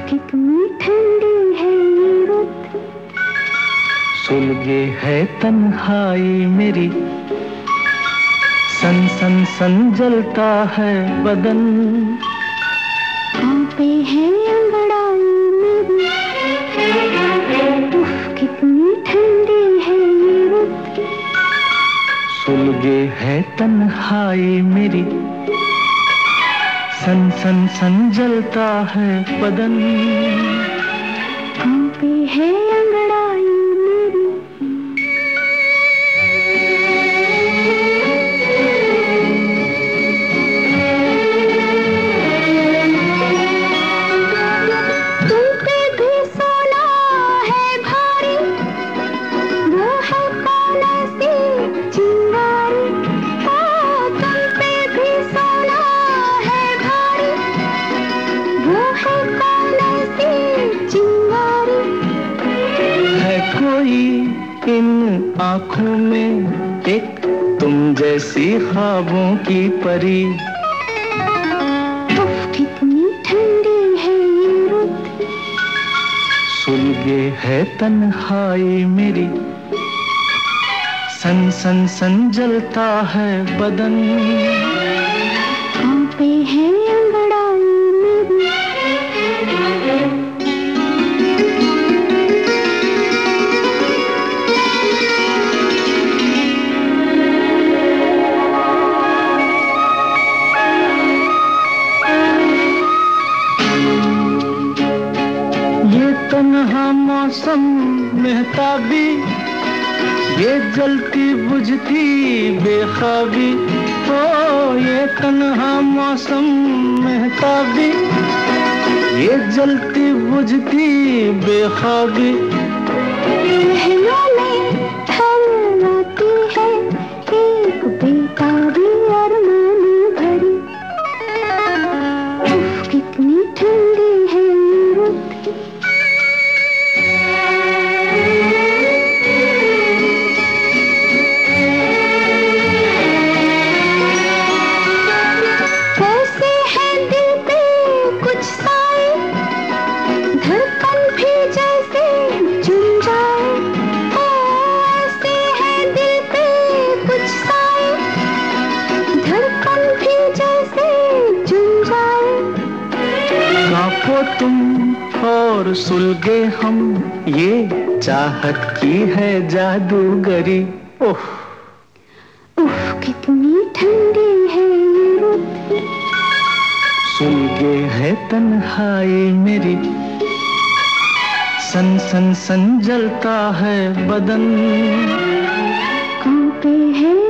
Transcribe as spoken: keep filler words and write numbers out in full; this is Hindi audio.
कितनी ठंडी है ये रुत, सुलगे है तन्हाई मेरी, सन सन सन जलता है बदन, कांपे है अंगड़ाई मेरी, उफ कितनी ठंडी है ये रुत, सुलगे है तन्हाई मेरी, सन सन सन जलता है बदन, कांपे है अंगड़ाई मेरी। तुम पे भी सोना है भारी, वो है कौन ऐसी चिंगारी, ओ तुम पे भी सोना है भारी, वो है कौन ऐसी चिंगारी। है कोई इन आँखों में एक तुम जैसी ख्वाबों की परी, उफ कितनी ठंडी है ये रुत, सुलगे है तन्हाई मेरी, सन सन सन जलता है बदन, कांपे है अंगड़ाई मेरी। ये तन्हा मौसम मेहताबी, ये जलती बुझती बेख्वाबी, ओ ये तन्हा मौसम मेहताबी, ये जलती बुझती बेख्वाबी, महलों में ठहराती है एक बेताबी अरमान भरी, उफ कितनी ठंडी है ये रुत, कैसे है दिल पे कुछ साए, धड़कन भी जैसे झूम जाए, ओ ऐसे है दिल पे कुछ साए, धड़कन भी जैसे झूम जाए। कांपो तुम और सुलगे हम, ये चाहत की है जादूगरी, ओह उफ कितनी ठंडी है ये रुत, सुलगे है तन्हाई मेरी, सन सन सन जलता है बदन, कांपे है